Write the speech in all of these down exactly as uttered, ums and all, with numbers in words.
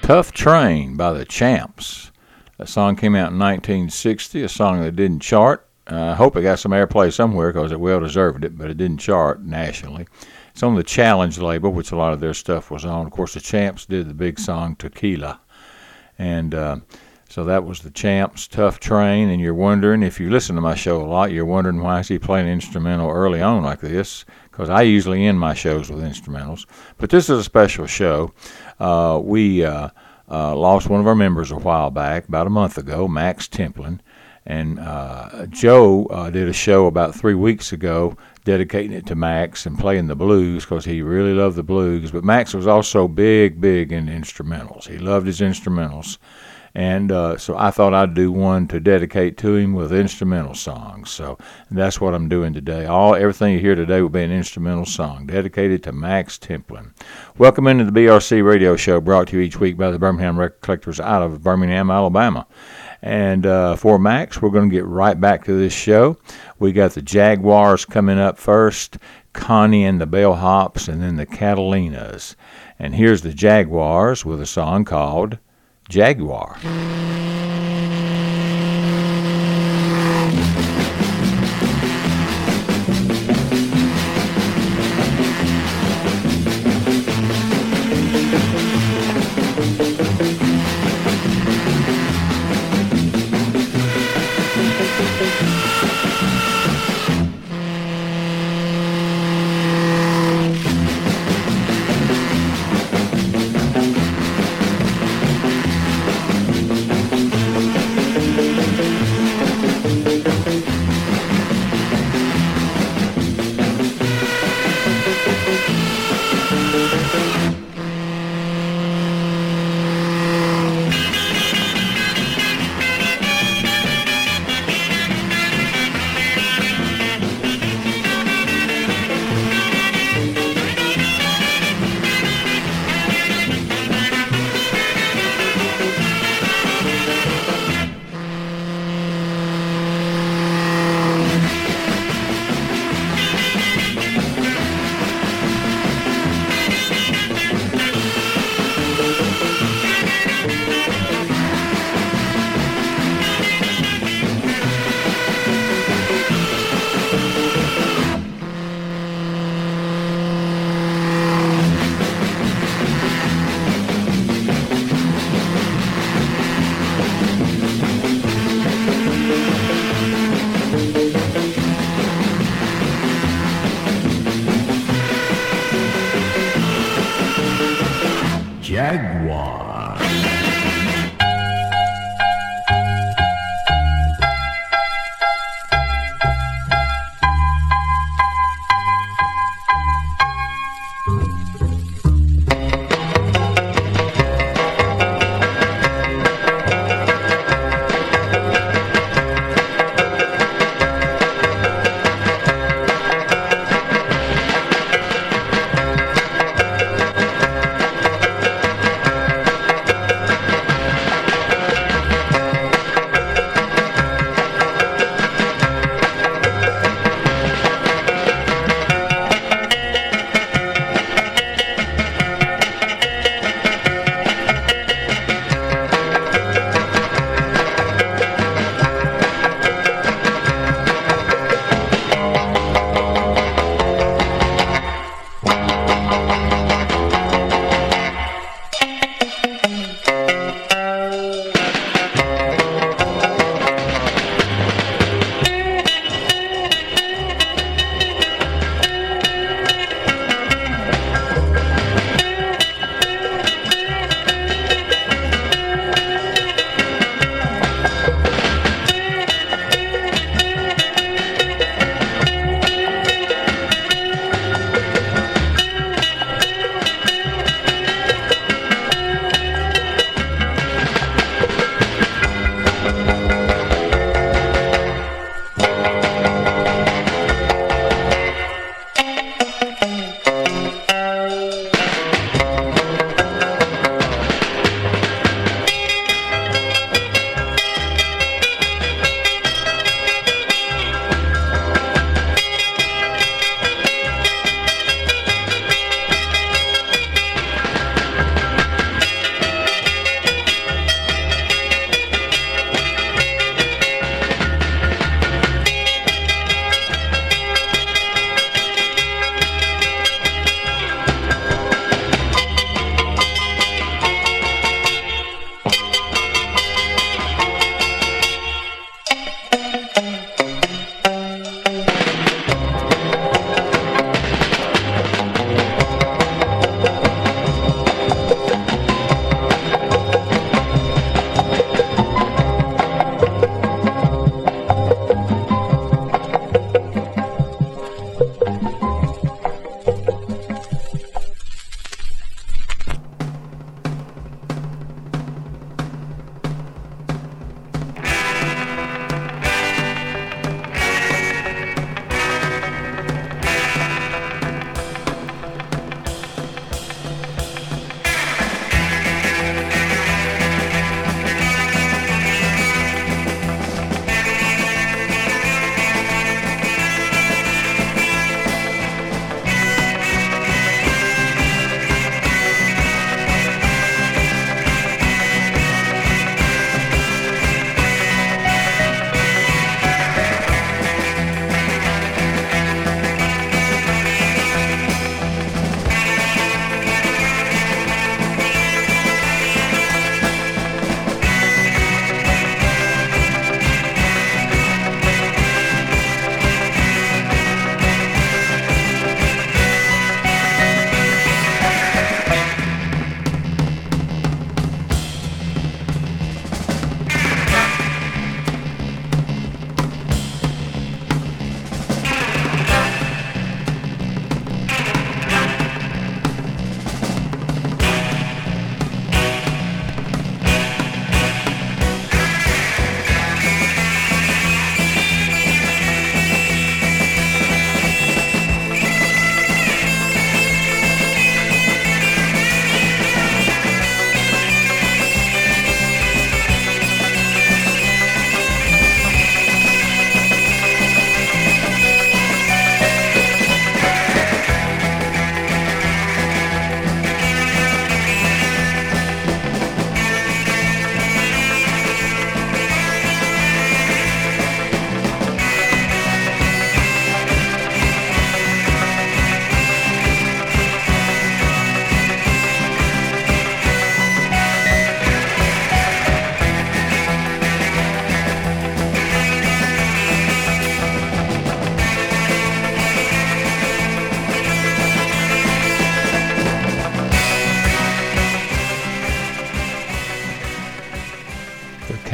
Tough Train by the Champs. That song came out in nineteen sixty, a song that didn't chart. Uh, I hope it got some airplay somewhere because it well deserved it, but it didn't chart nationally. It's on the Challenge label, which a lot of their stuff was on. Of course, the Champs did the big song Tequila. And uh, so that was the Champs, Tough Train. And you're wondering, if you listen to my show a lot, you're wondering why is he playing instrumental early on like this? Because I usually end my shows with instrumentals. But this is a special show. Uh, we uh, uh, lost one of our members a while back, about a month ago, Max Templin. And uh, Joe uh, did a show about three weeks ago dedicating it to Max and playing the blues because he really loved the blues. But Max was also big, big in instrumentals. He loved his instrumentals. And uh, so I thought I'd do one to dedicate to him with instrumental songs. So that's what I'm doing today. All Everything you hear today will be an instrumental song dedicated to Max Templin. Welcome into the B R C Radio Show, brought to you each week by the Birmingham Record Collectors out of Birmingham, Alabama. And uh, for Max, we're going to get right back to this show. We got the Jaguars coming up first, Connie and the Bellhops, and then the Catalinas. And here's the Jaguars with a song called Jaguar.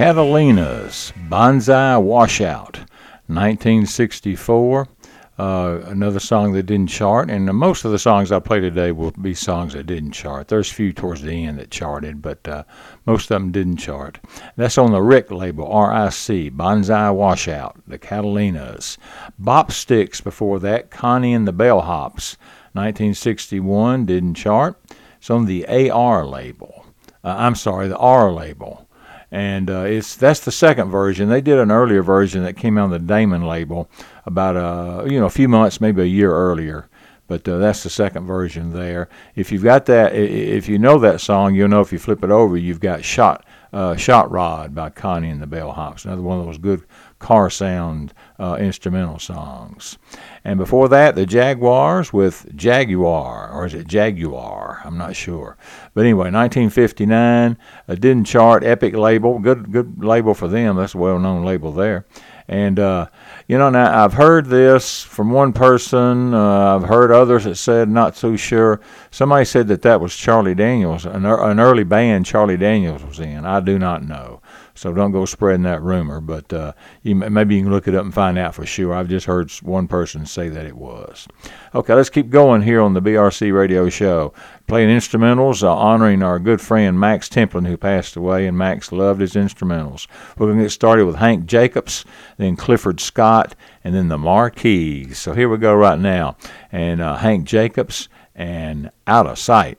Catalinas, Bonsai Washout, nineteen sixty-four. Uh, another song that didn't chart, and most of the songs I play today will be songs that didn't chart. There's a few towards the end that charted, but uh, most of them didn't chart. That's on the Rick label, R I C, Bonsai Washout, the Catalinas. Bop Sticks before that, Connie and the Bellhops, nineteen sixty-one, didn't chart. It's on the A R label. Uh, I'm sorry, the R label. And uh, it's that's the second version. They did an earlier version that came out on the Damon label about a you know a few months, maybe a year earlier. But uh, that's the second version there. If you've got that, if you know that song, you'll know if you flip it over, you've got Shot uh, Shot Rod by Connie and the Bellhops. Another one of those good car sound uh, instrumental songs. And before that, the Jaguars with Jaguar, or is it Jaguar? I'm not sure. But anyway, nineteen fifty-nine, uh, didn't chart, Epic label, good good label for them. That's a well-known label there. And, uh, you know, now I've heard this from one person. Uh, I've heard others that said not so sure. Somebody said that that was Charlie Daniels, an, an early band Charlie Daniels was in. I do not know. So don't go spreading that rumor. But uh, you, maybe you can look it up and find out for sure. I've just heard one person say that it was. Okay, let's keep going here on the B R C Radio Show. Playing instrumentals, uh, honoring our good friend Max Templin, who passed away, and Max loved his instrumentals. We're going to get started with Hank Jacobs, then Clifford Scott, and then the Marquis. So here we go right now. And uh, Hank Jacobs and Out of Sight.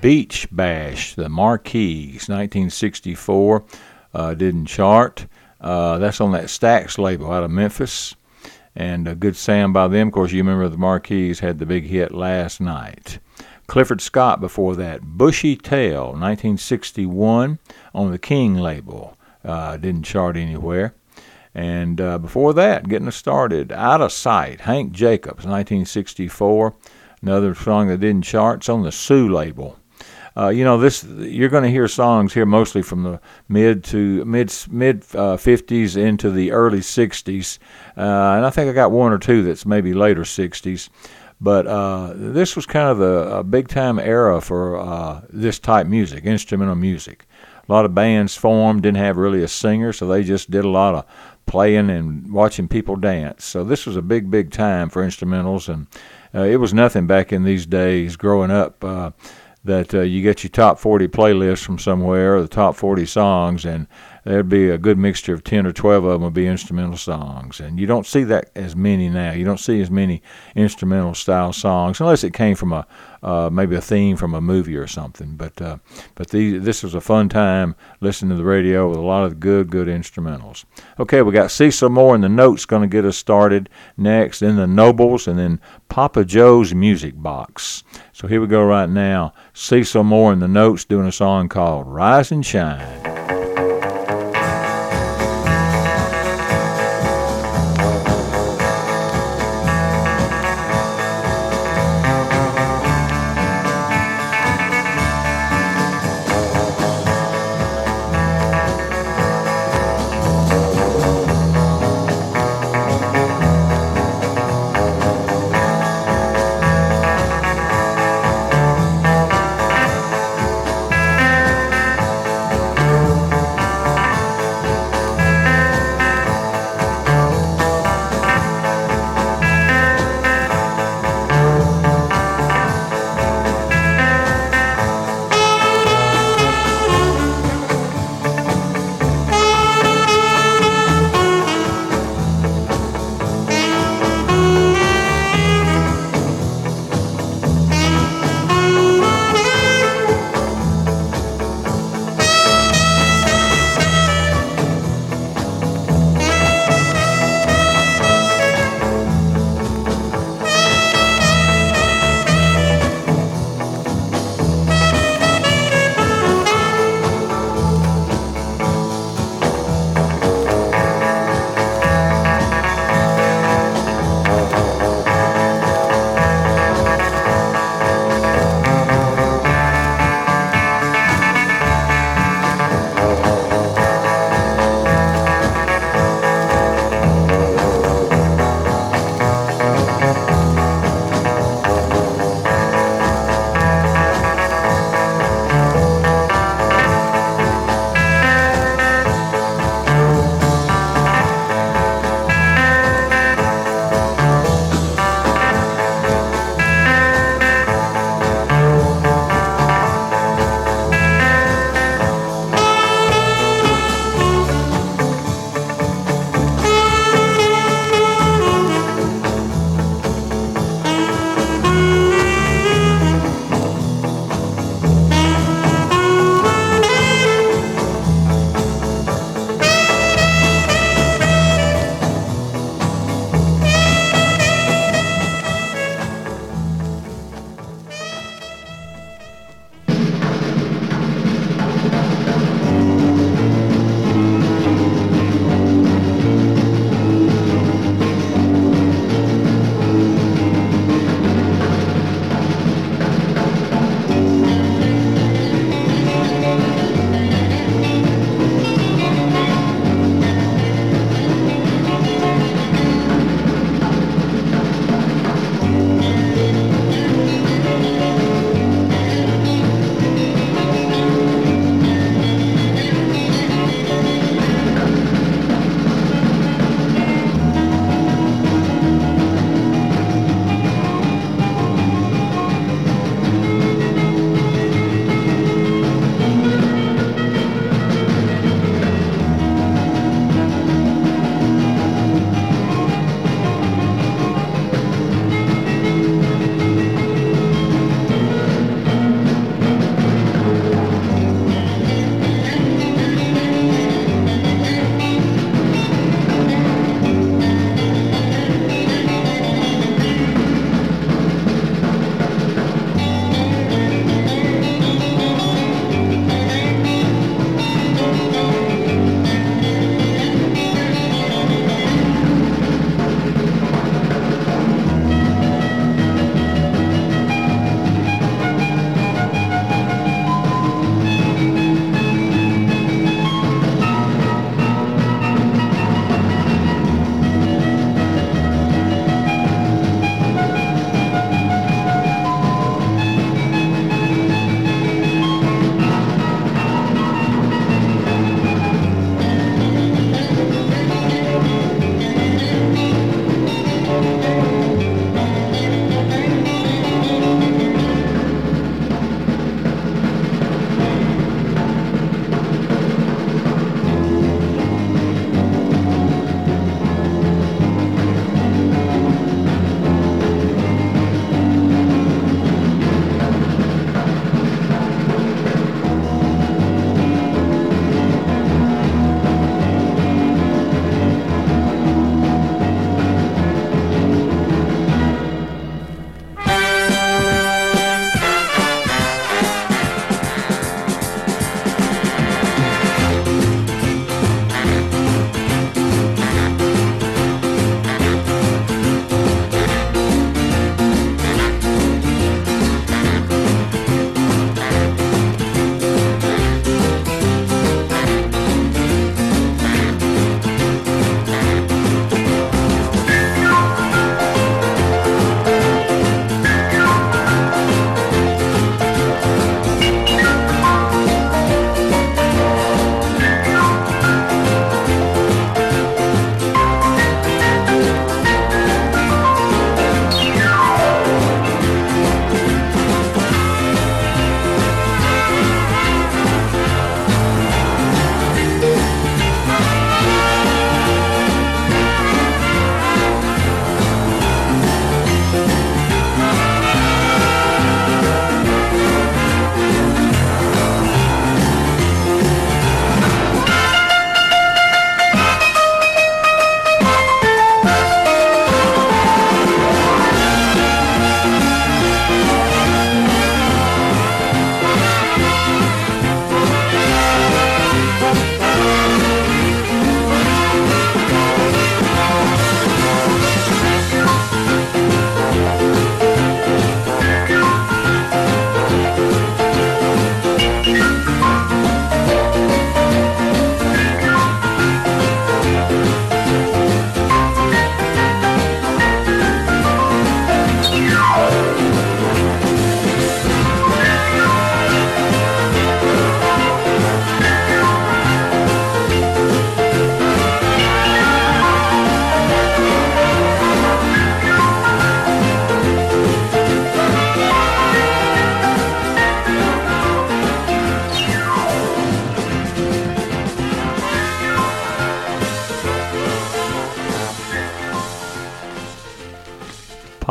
Beach Bash, the Marquis, nineteen sixty-four, uh, didn't chart. Uh, that's on that Stax label out of Memphis, and a good sound by them. Of course, you remember the Marquis had the big hit Last Night. Clifford Scott before that, Bushy Tail, nineteen sixty-one, on the King label, uh, didn't chart anywhere. And uh, before that, getting us started, Out of Sight, Hank Jacobs, nineteen sixty-four, another song that didn't chart. It's on the Sue label. Uh, you know, this you're going to hear songs here mostly from the mid to mid mid uh, fifties into the early sixties, uh, and I think I got one or two that's maybe later sixties. But uh, this was kind of a, a big time era for uh, this type music, instrumental music. A lot of bands formed, didn't have really a singer, so they just did a lot of playing and watching people dance. So this was a big, big time for instrumentals, and uh, it was nothing back in these days growing up uh, that uh, you get your top forty playlist from somewhere, or the top forty songs, and there'd be a good mixture of ten or twelve of them would be instrumental songs. And you don't see that as many now. You don't see as many instrumental style songs unless it came from a uh, maybe a theme from a movie or something. But uh, but these, this was a fun time listening to the radio with a lot of good, good instrumentals. Okay, we got Cecil Moore and the Notes going to get us started next, then the Nobles, and then Papa Joe's Music Box. So here we go right now. Cecil Moore and the Notes doing a song called Rise and Shine.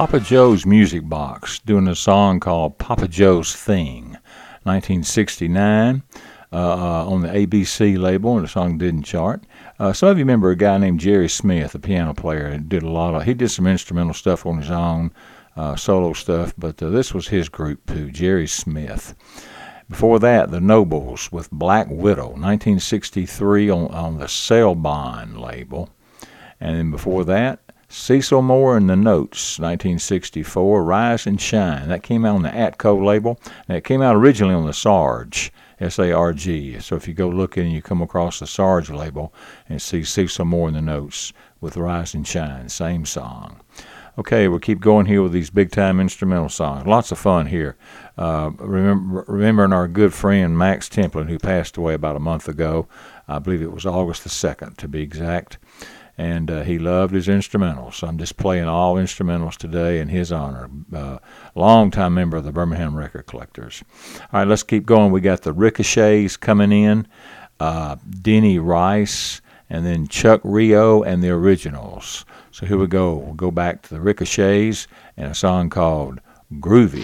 Papa Joe's Music Box doing a song called Papa Joe's Thing, nineteen sixty-nine, uh, uh, on the A B C label, and the song didn't chart. Uh, some of you remember a guy named Jerry Smith, a piano player, and did a lot of, he did some instrumental stuff on his own, uh, solo stuff, but uh, this was his group too, Jerry Smith. Before that, the Nobles with Black Widow, nineteen sixty-three on, on the Cellbond label. And then before that, Cecil Moore and the Notes, nineteen sixty-four, Rise and Shine. That came out on the Atco label. And it came out originally on the Sarge, S A R G. So if you go looking and you come across the Sarge label and see Cecil Moore and the Notes with Rise and Shine, same song. Okay, we'll keep going here with these big-time instrumental songs. Lots of fun here. Uh, remember, remembering our good friend Max Templin, who passed away about a month ago. I believe it was August the second, to be exact. And uh, he loved his instrumentals. So I'm just playing all instrumentals today in his honor. Uh, longtime member of the Birmingham Record Collectors. All right, let's keep going. We got the Ricochets coming in, uh, Denny Rice, and then Chuck Rio and the Originals. So here we go. We'll go back to the Ricochets and a song called Groovy.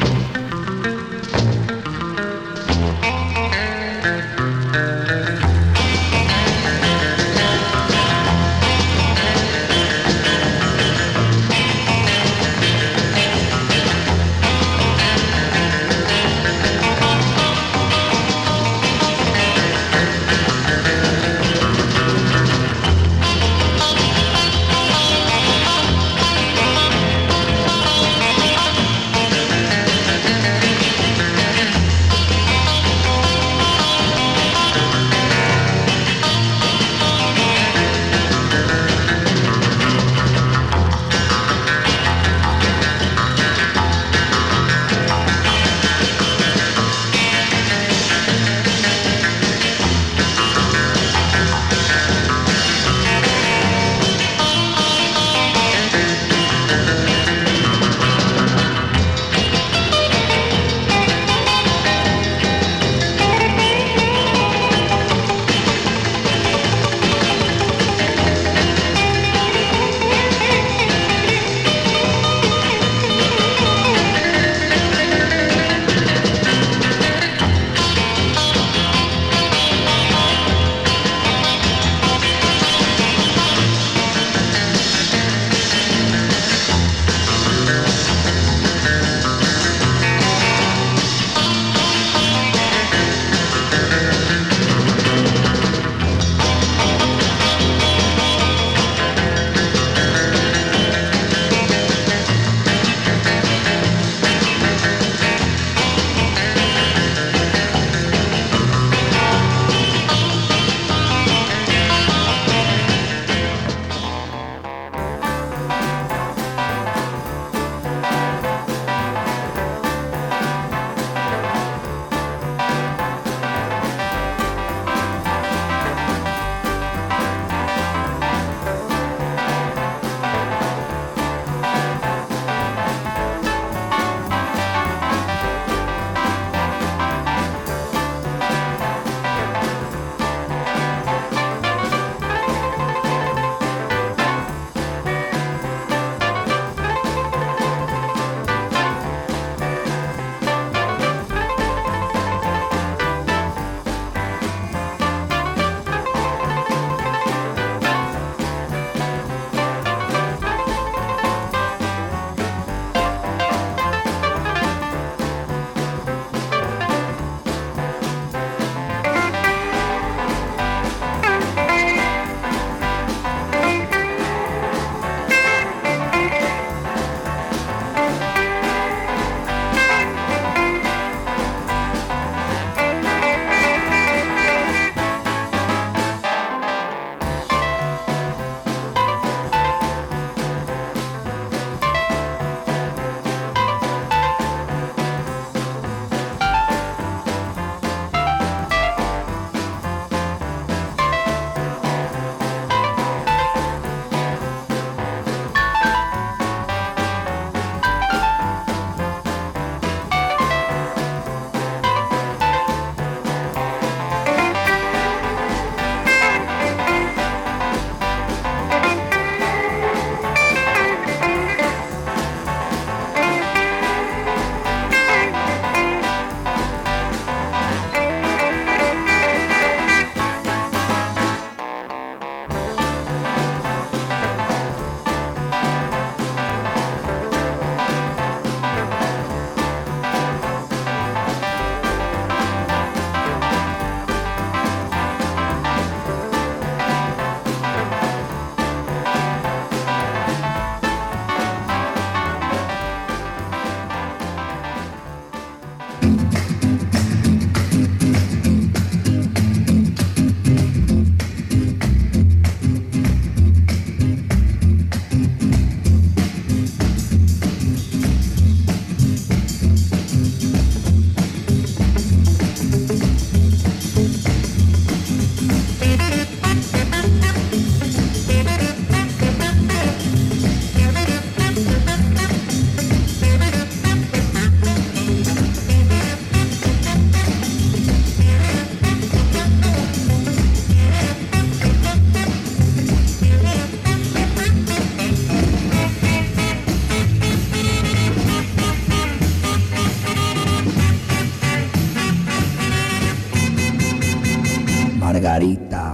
Margarita.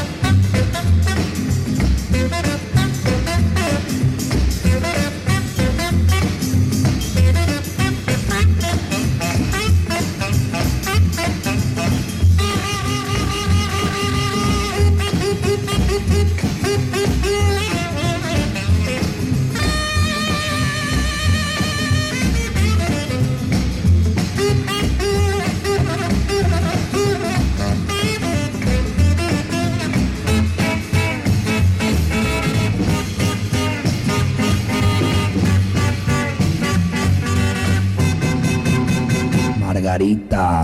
Margarita.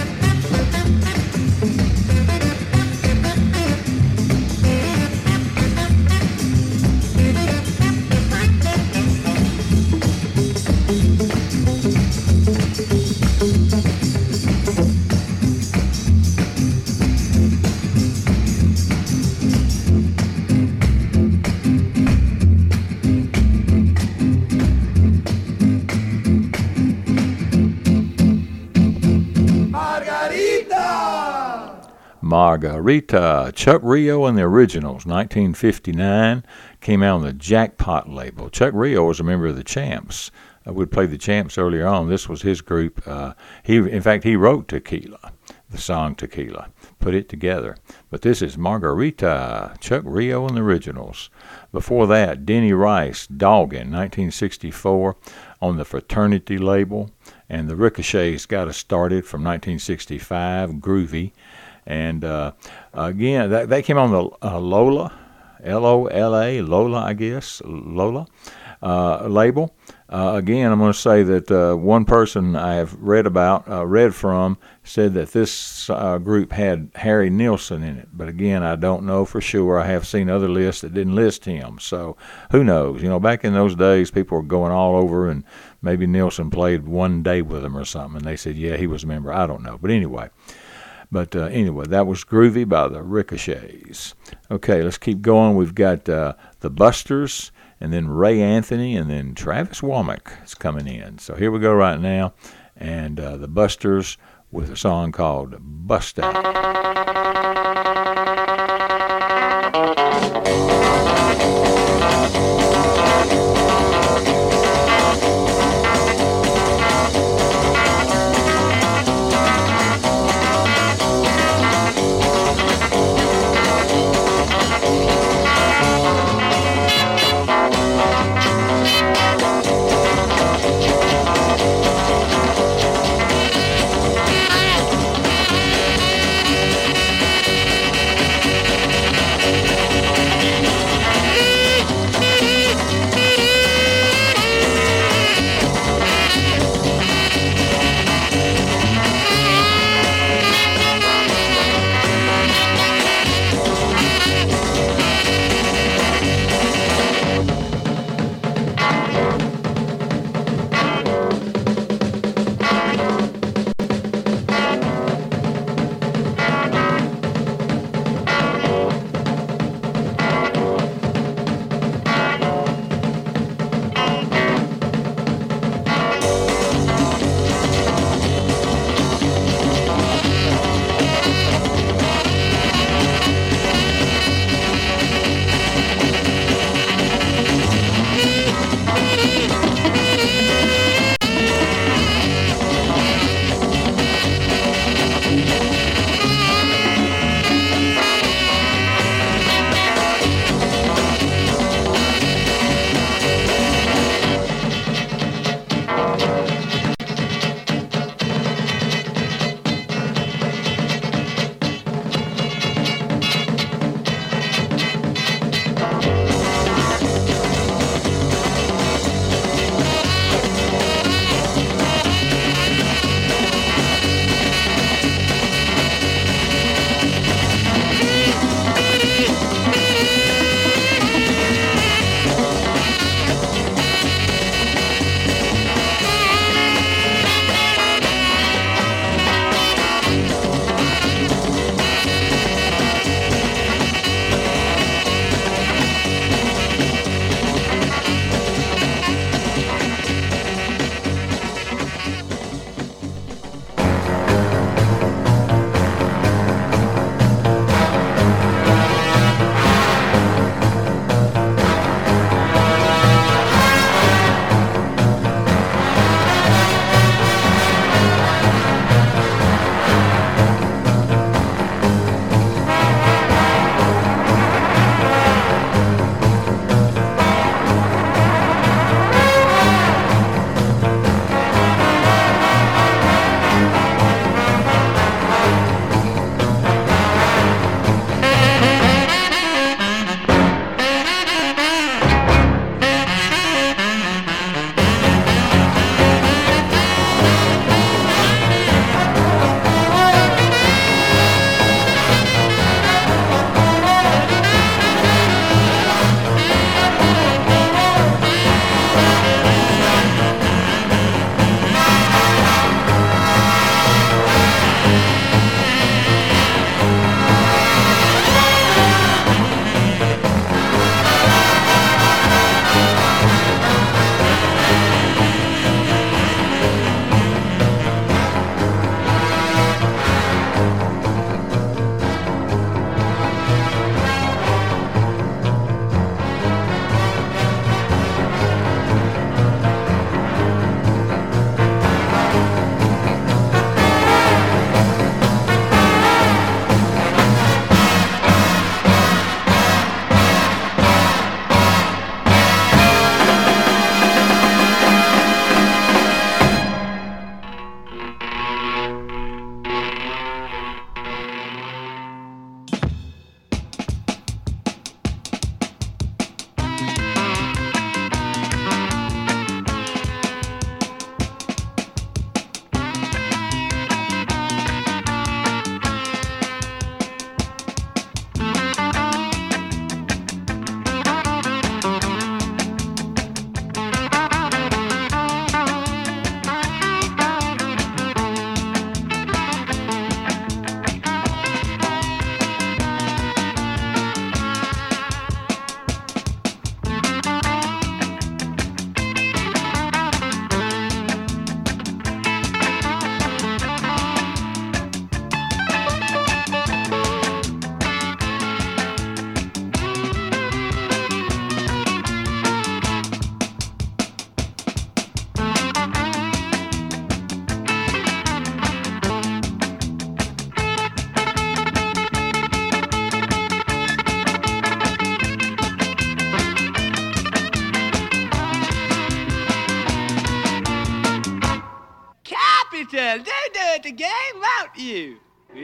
Margarita, Chuck Rio and the Originals, nineteen fifty-nine, came out on the Jackpot label. Chuck Rio was a member of the Champs. Uh, we'd played the Champs earlier on. This was his group. Uh, he, in fact, he wrote Tequila, the song Tequila, put it together. But this is Margarita, Chuck Rio and the Originals. Before that, Denny Rice, Doggin, nineteen sixty-four, on the Fraternity label. And the Ricochets got us started from nineteen sixty-five, Groovy. And uh, again, that, that came on the uh, Lola, L O L A, Lola, I guess, Lola uh, label. Uh, again, I'm going to say that uh, one person I have read about, uh, read from, said that this uh, group had Harry Nilsson in it. But again, I don't know for sure. I have seen other lists that didn't list him. So who knows? You know, back in those days, people were going all over, and maybe Nilsson played one day with them or something. And they said, yeah, he was a member. I don't know. But anyway. But uh, anyway, that was Groovy by the Ricochets. Okay, let's keep going. We've got uh, the Busters, and then Ray Anthony, and then Travis Womack is coming in. So here we go right now, and uh, the Busters with a song called Busta.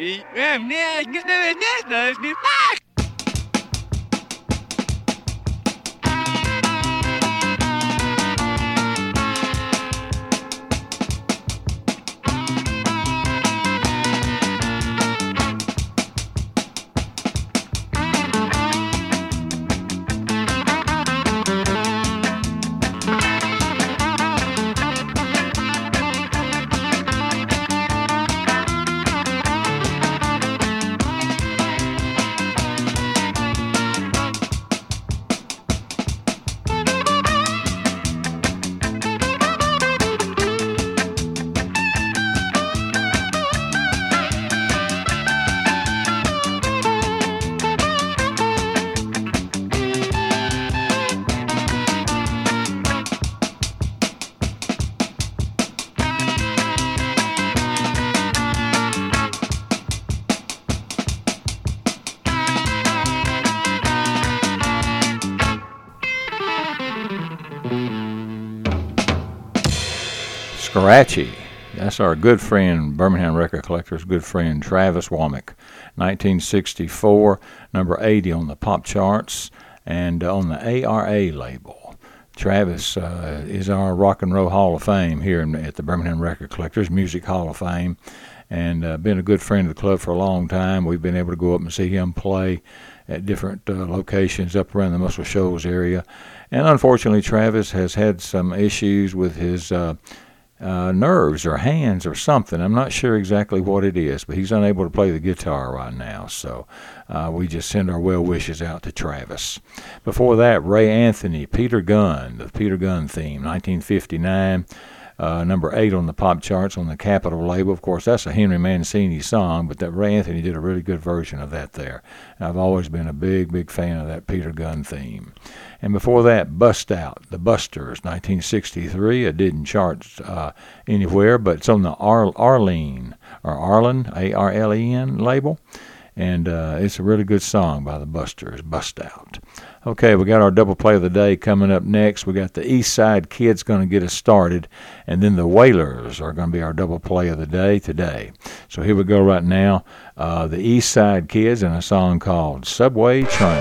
Scratchy. That's our good friend, Birmingham record collector's good friend, Travis Womack. nineteen sixty-four, number eighty on the pop charts and on the A R A label. Travis uh, is our Rock and Roll Hall of Fame here in, at the Birmingham Record Collectors Music Hall of Fame, and uh, been a good friend of the club for a long time. We've been able to go up and see him play at different uh, locations up around the Muscle Shoals area. And unfortunately, Travis has had some issues with his uh, uh, nerves or hands or something. I'm not sure exactly what it is, but he's unable to play the guitar right now. So uh, we just send our well wishes out to Travis. Before that, Ray Anthony, Peter Gunn, the Peter Gunn theme, nineteen fifty-nine. Uh, number eight on the pop charts on the Capitol label. Of course, that's a Henry Mancini song, but that Ray Anthony did a really good version of that there. And I've always been a big, big fan of that Peter Gunn theme. And before that, Bust Out, the Busters, nineteen sixty-three. It didn't chart uh, anywhere, but it's on the Ar- Arlene, or Arlen, A R L E N label. And uh, it's a really good song by the Busters, Bust Out. Okay, we got our double play of the day coming up next. We got the East Side Kids going to get us started, and then the Wailers are going to be our double play of the day today. So here we go right now. Uh, the East Side Kids and a song called Subway Train.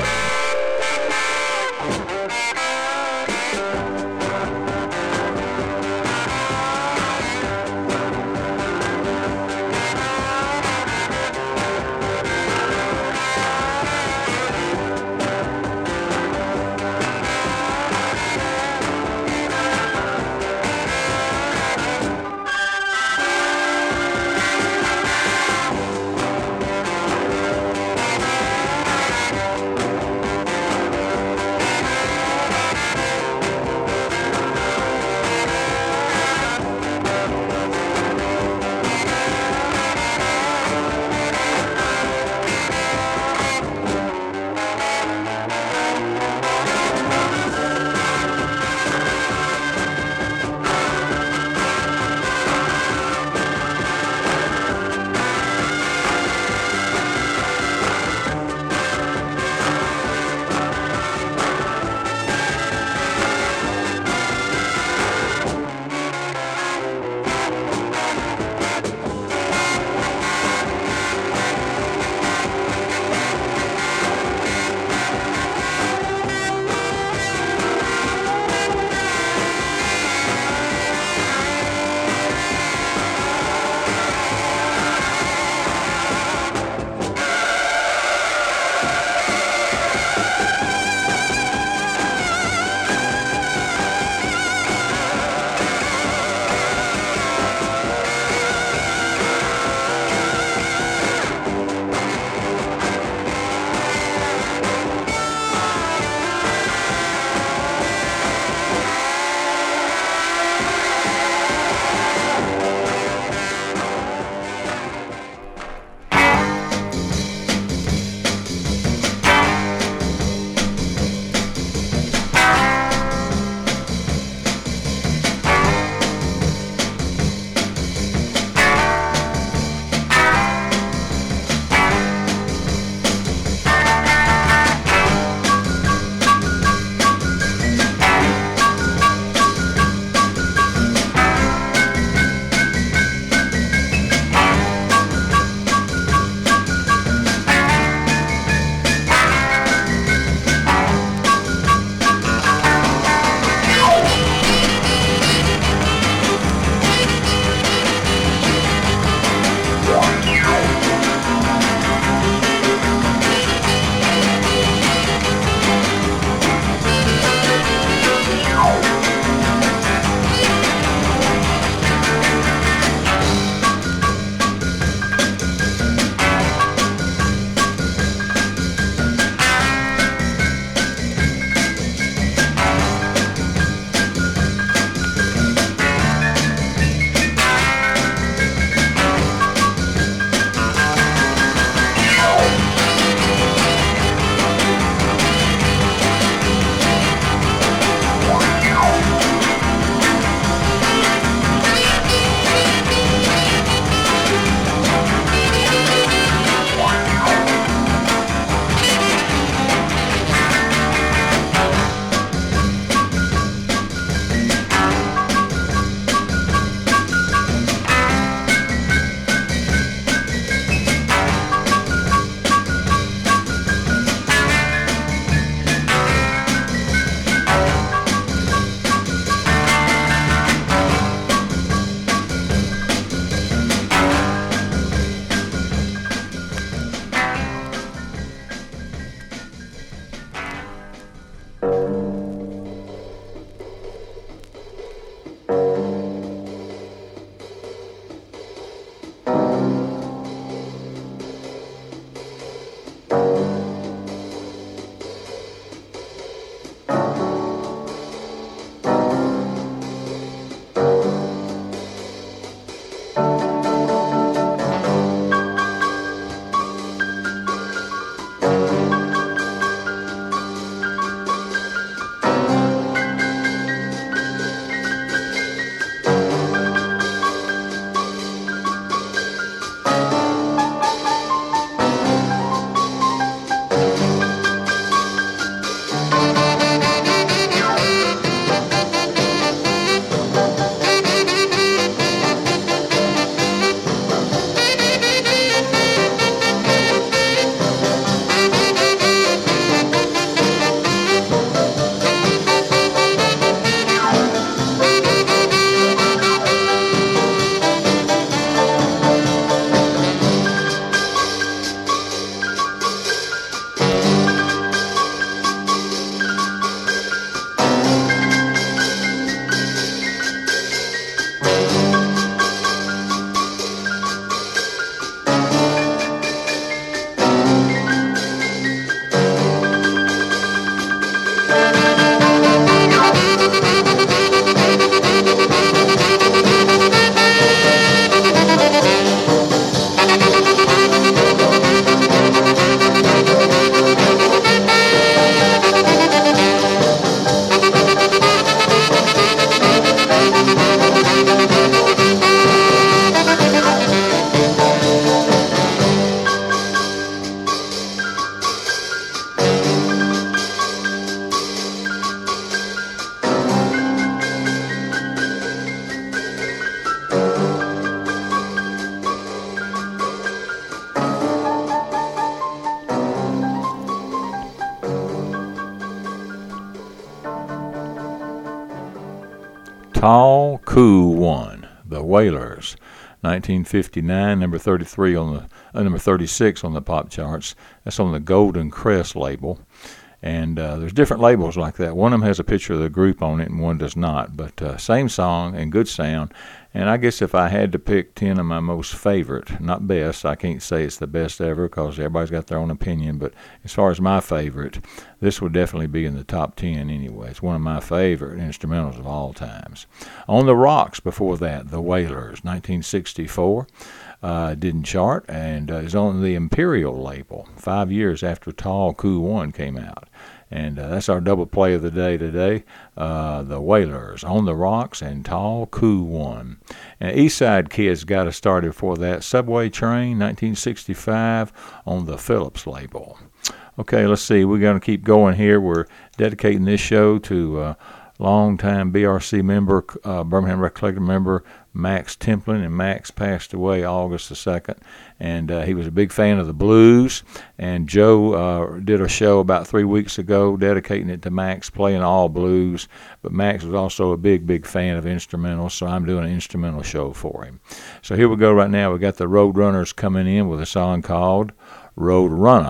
Tall, Cool One, The Wailers, nineteen fifty-nine, number thirty-three on the uh, number thirty-six on the pop charts. That's on the Golden Crest label. And uh, there's different labels like that. One of them has a picture of the group on it and one does not. But uh, same song and good sound. And I guess if I had to pick ten of my most favorite, not best, I can't say it's the best ever because everybody's got their own opinion. But as far as my favorite, this would definitely be in the top ten anyway. It's one of my favorite instrumentals of all times. On the Rocks before that, The Wailers, nineteen sixty-four. Uh, didn't chart and uh, is on the Imperial label five years after Tall, Cool One came out. And uh, that's our double play of the day today. Uh, the Wailers, On the Rocks, and Tall, Cool One. And East Side Kids got us started for that. Subway Train, nineteen sixty-five, on the Phillips label. Okay, let's see. We're going to keep going here. We're dedicating this show to uh, longtime B R C member, uh, Birmingham Record Collective member, Max Templin, and Max passed away August the second, and uh, he was a big fan of the blues, and Joe uh, did a show about three weeks ago dedicating it to Max, playing all blues, but Max was also a big, big fan of instrumentals, so I'm doing an instrumental show for him. So here we go right now. We got the Roadrunners coming in with a song called Road Runner.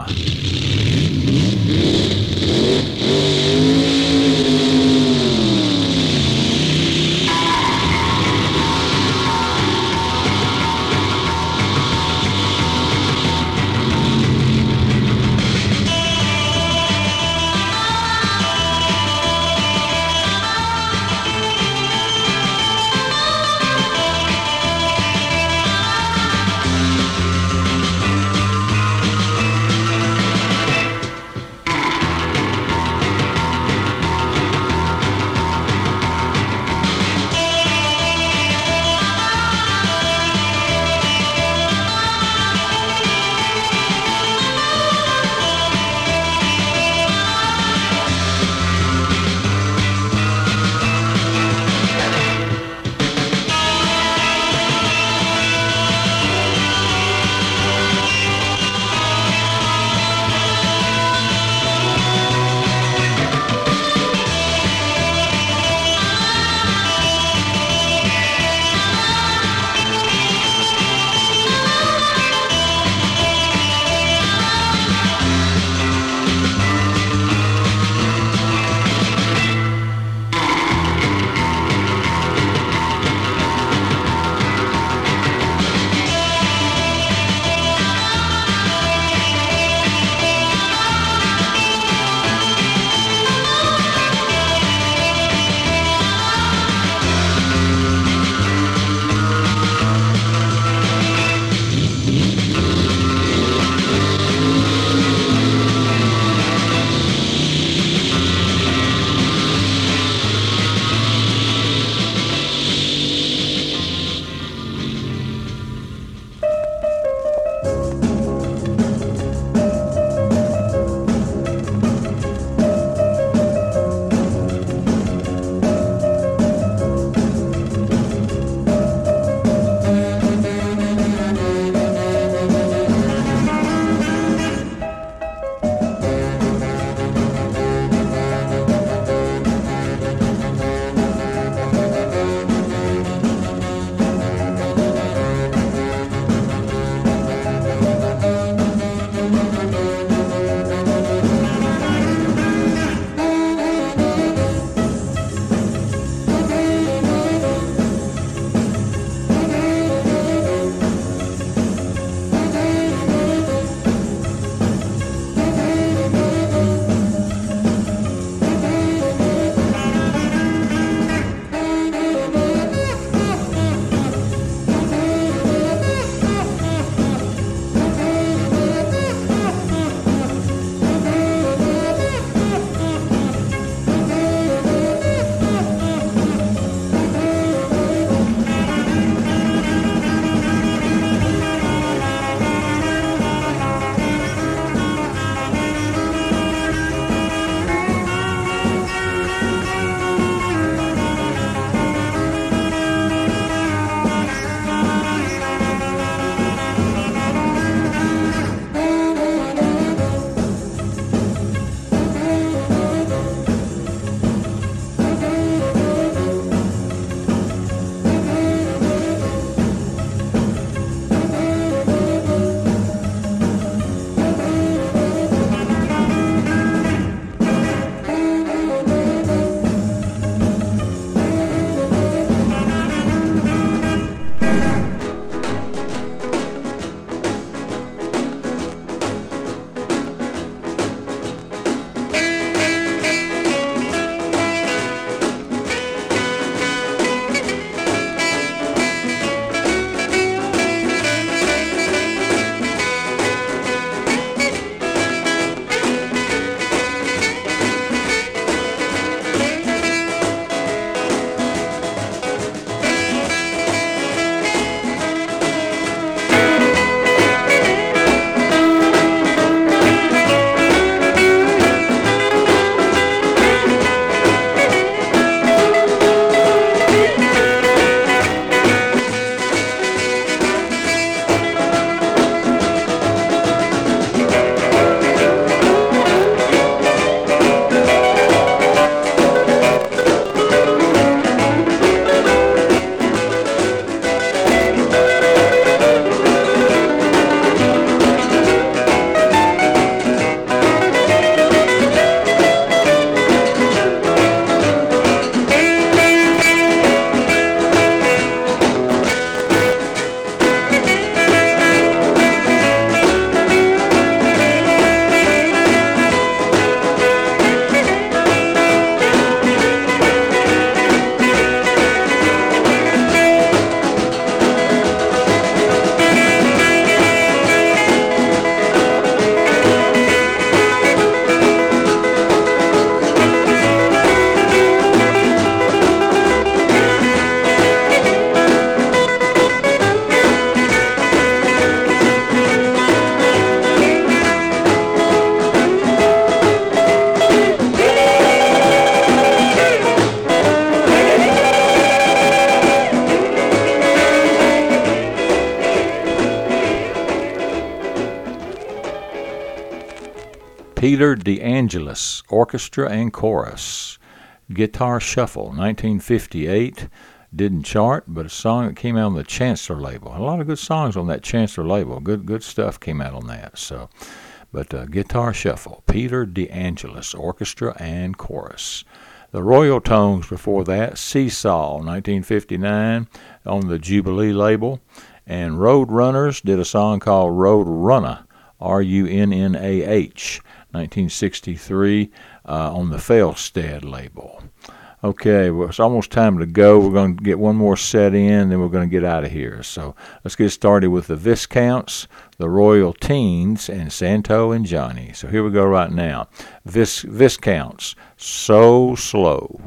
Peter DeAngelis, orchestra and chorus. Guitar Shuffle, nineteen fifty-eight. Didn't chart, but a song that came out on the Chancellor label. A lot of good songs on that Chancellor label. Good good stuff came out on that. So, but uh, Guitar Shuffle, Peter DeAngelis, orchestra and chorus. The Royal Tones before that, Seesaw, nineteen fifty-nine, on the Jubilee label. And Road Runners did a song called Road Runner, R U N N A H, nineteen sixty-three, uh, on the Felstead label. Okay, well, it's almost time to go. We're going to get one more set in, then we're going to get out of here. So let's get started with the Viscounts, the Royal Teens, and Santo and Johnny. So here we go right now. Vis- Viscounts, So Slow.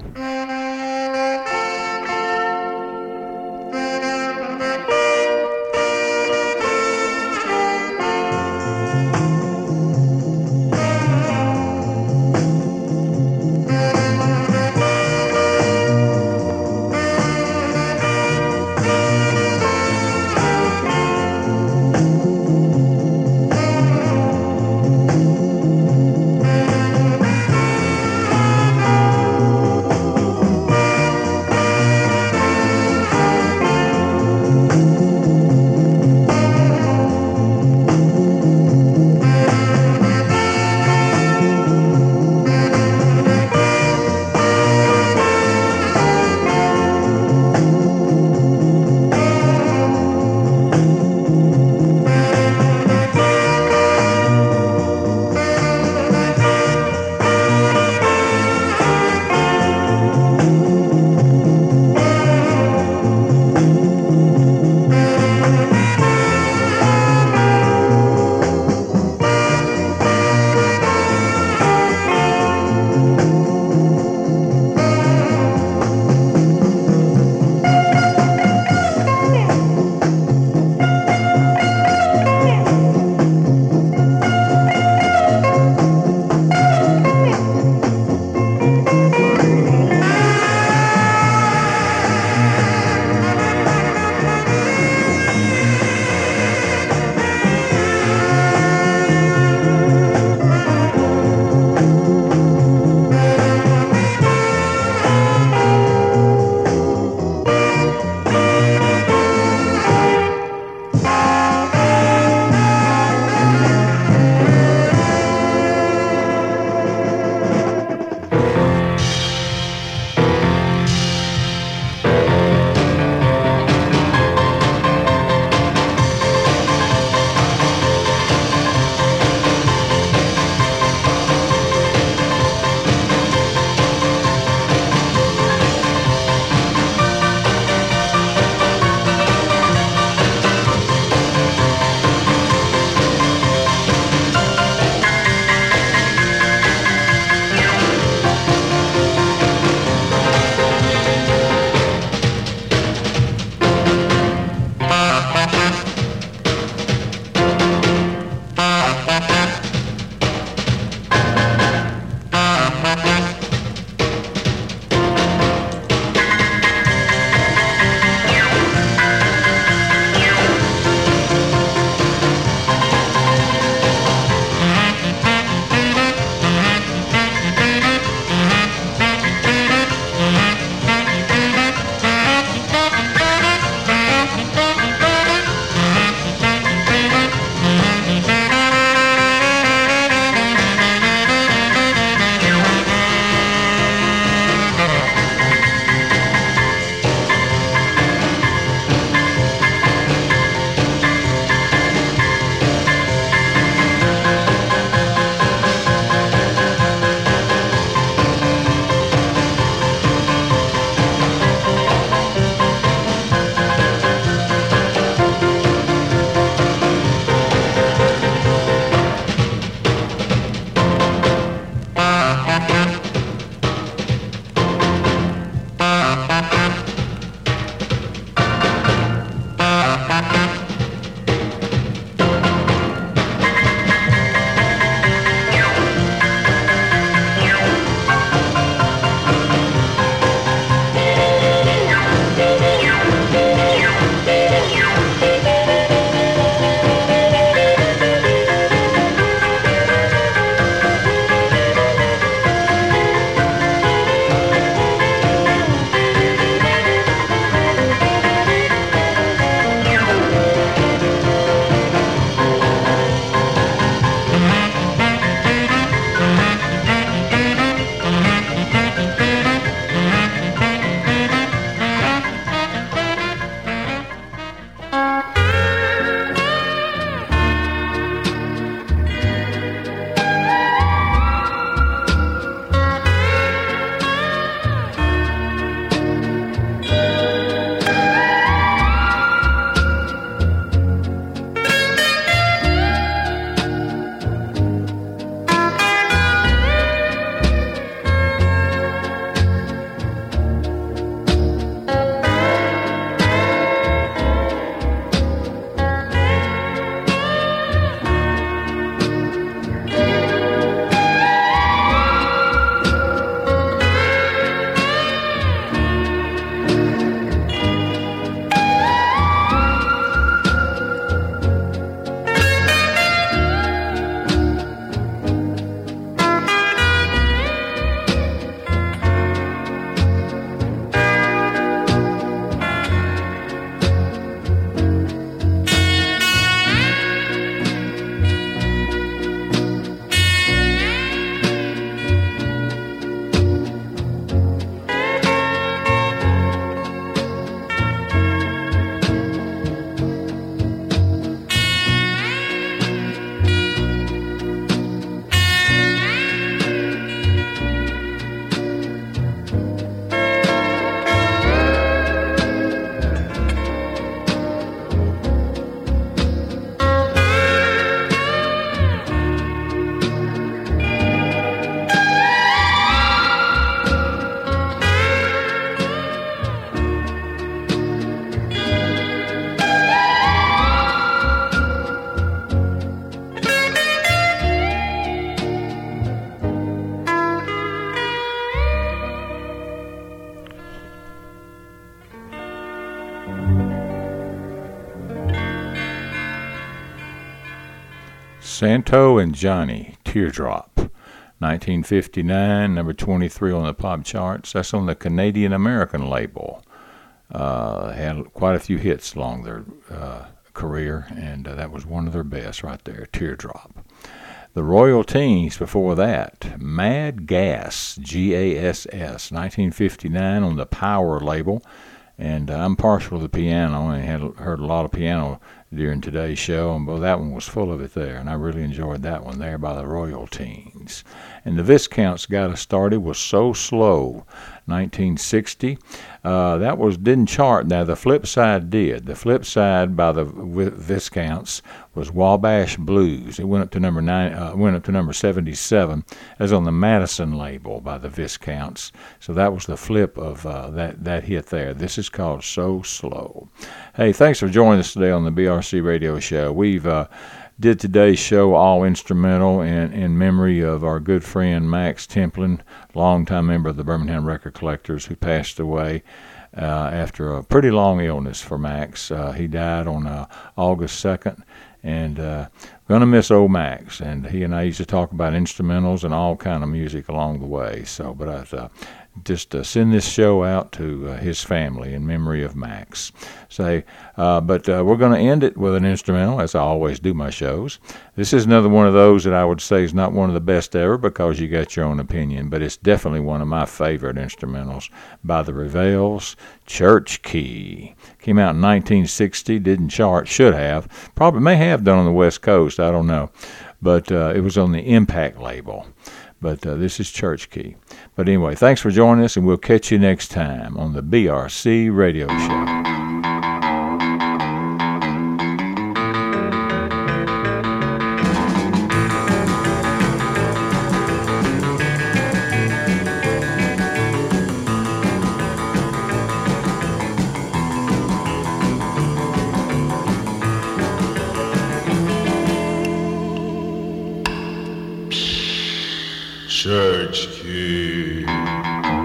Santo and Johnny, Teardrop. nineteen fifty-nine, number twenty-three on the pop charts. That's on the Canadian American label. Uh, had quite a few hits along their uh, career, and uh, that was one of their best right there, Teardrop. The Royal Teens before that, Mad Gass, G A S S, nineteen fifty-nine on the Power label. And uh, I'm partial to the piano, and had heard a lot of piano during today's show, and well, that one was full of it there, and I really enjoyed that one there by the Royal Teens. And the Viscounts got us started with So Slow, nineteen sixty. Uh, that was didn't chart. Now the flip side did. The flip side by the Viscounts was Wabash Blues. It went up to number nine. Uh, went up to number seventy-seven. As on the Madison label by the Viscounts. So that was the flip of uh, that that hit there. This is called So Slow. Hey, thanks for joining us today on the B R C Radio Show. We've uh, did today's show all instrumental in, in memory of our good friend Max Templin, longtime member of the Birmingham Record Collectors, who passed away uh, after a pretty long illness for Max. Uh, he died on uh, August second, and uh, gonna miss old Max. And he and I used to talk about instrumentals and all kind of music along the way. So, but I uh, just uh, send this show out to uh, his family in memory of Max. Say, uh, but uh, we're going to end it with an instrumental, as I always do my shows. This is another one of those that I would say is not one of the best ever, because you got your own opinion, but it's definitely one of my favorite instrumentals by the Revels, Church Key. Came out in nineteen sixty, didn't chart, should have, probably may have done on the West Coast, I don't know, but uh, it was on the Impact label. But uh, this is Church Key. But anyway, thanks for joining us, and we'll catch you next time on the B R C Radio Show. Church Key.